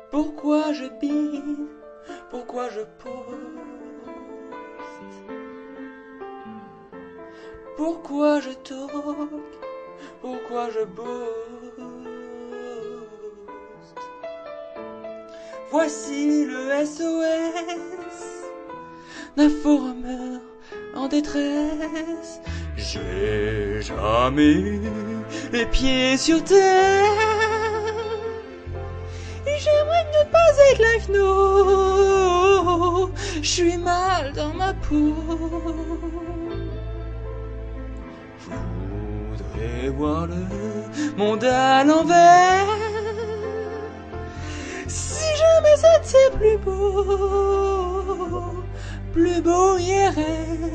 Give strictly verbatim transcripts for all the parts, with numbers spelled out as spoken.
Pourquoi je bide? Pourquoi je poste? Pourquoi je toque? Pourquoi je bosse? Voici le S O S d'un forumeur en détresse. J'ai jamais eu les pieds sur terre. Et j'aimerais ne pas être live, no. Je suis mal dans ma peau. Je voudrais voir le monde à l'envers. Si jamais c'était plus beau, plus beau I R L.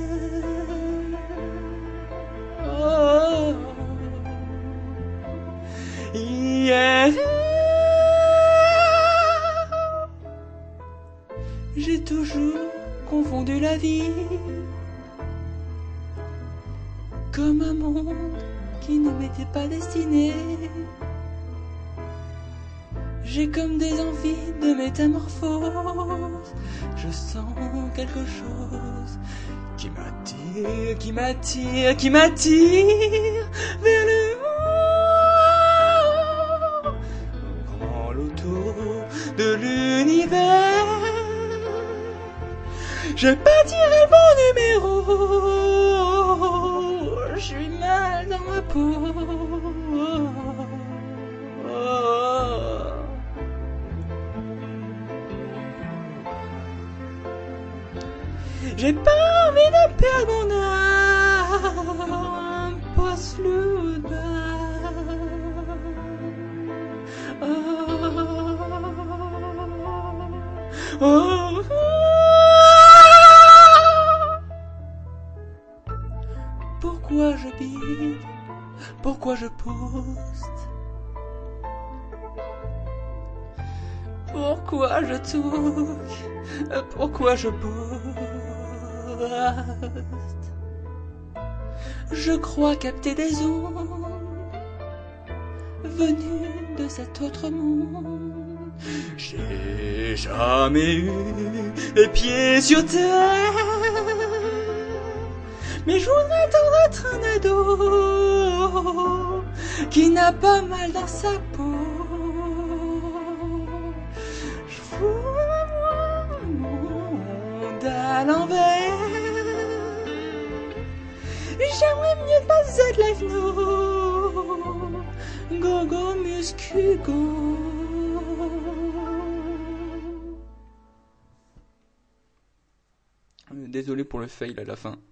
Oh, I R L. J'ai toujours confondu la vie comme un monde qui ne m'était pas destiné. J'ai comme des envies de métamorphose. Je sens quelque chose qui m'attire, qui m'attire, qui m'attire vers le haut. Grand loto de l'univers. J'ai pas tiré le bon numéro. Je suis mal dans ma peau. J'ai pas envie de perdre mon âme, passe le bas. Oh, oh, oh. Pourquoi je bide? Pourquoi je poste? Pourquoi je touche? Pourquoi je bosse? Je crois capter des ondes venues de cet autre monde. J'ai jamais eu les pieds sur terre, mais je voudrais tant être un ado qui n'a pas mal dans sa peau. Je voudrais voir le monde à l'envers. J'aimerais mieux pas être live, no. Go go muscu go. Désolé pour le fail à la fin.